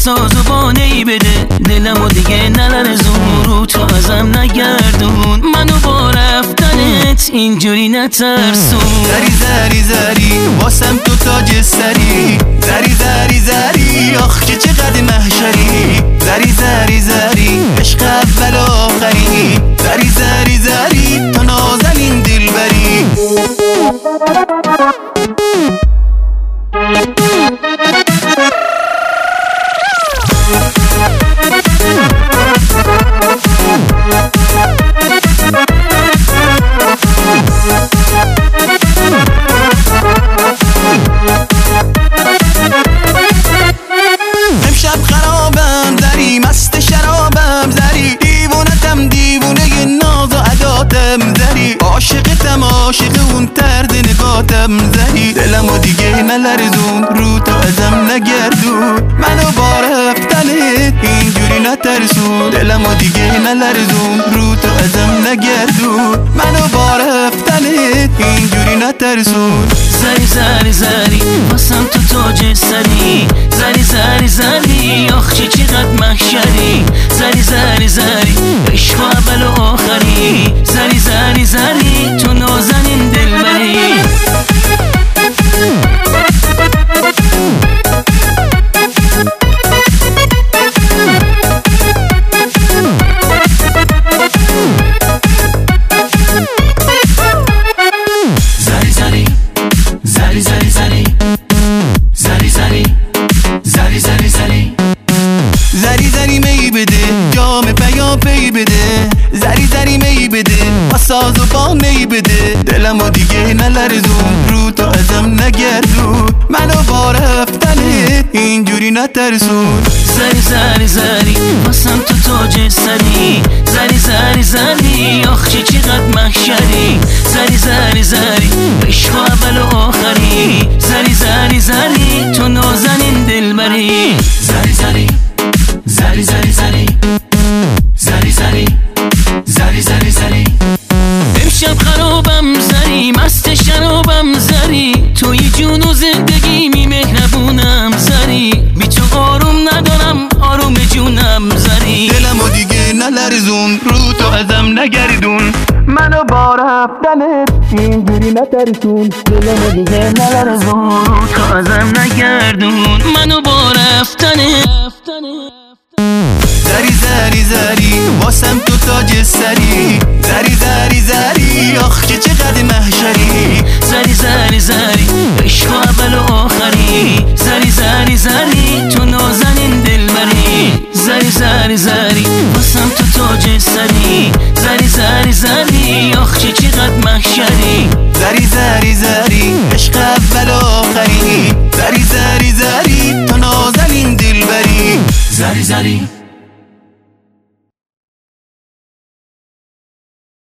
ساز و بانه‌ای بده، دلمو دیگه نلرزون، رو تو ازم نگردون، منو با رفتنت اینجوری نترسون. زری زری زری واسم تو تاج سری، زری زری زری آخ که چقدر محشری، زری زری زری عشق اول آخری، زری زری زری تو نازنین دلبری. امشب خرابم زری، مست شرابم زری، دیوونتم دیوونه ناز و عداتم زری، عاشقتم عاشق اون طرز نگاتم زری، دلمو دیگه نلرزون، رو تو ازم نگردون، منو با رفتنت اینجوری نترسون، دلمو دیگه نلرزون، رو تو ازم نگردون، منو با رفتنت اینجوری نترسون. زری زری زری واسم تو تاج سری، زری زری زری آخ چه چقدر محشری، زری زری زری عشق اول و آخری، زری زری زری تو نازنین دلبری. زری زری می بده، جام بیا پی بده، زری زری می بده، ساز و با می بده، دلمو دیگه نلرزون، رو تو ازم نگردون، منو با رفتنت اینجوری نترسون. زری زری زری واسم تو تاج سری، زری زری زری آخ چه چقدر محشری، زری زری زری عشق اول و آخری، زری زری زری تو نازنین دلبری. زری زری زری زری زری زری زری زری زری زری امشب خرابم زری، مست شرابم زری، توی جون و زندگی می مهربونم زری، بی تو آروم ندارم آروم جونم زری، دلمو دیگه نلرزون، رو تو ازم نگردون، منو با رفتنت اینجوری نترسون، دلمو دیگه نلرزون، رو تو ازم نگردون،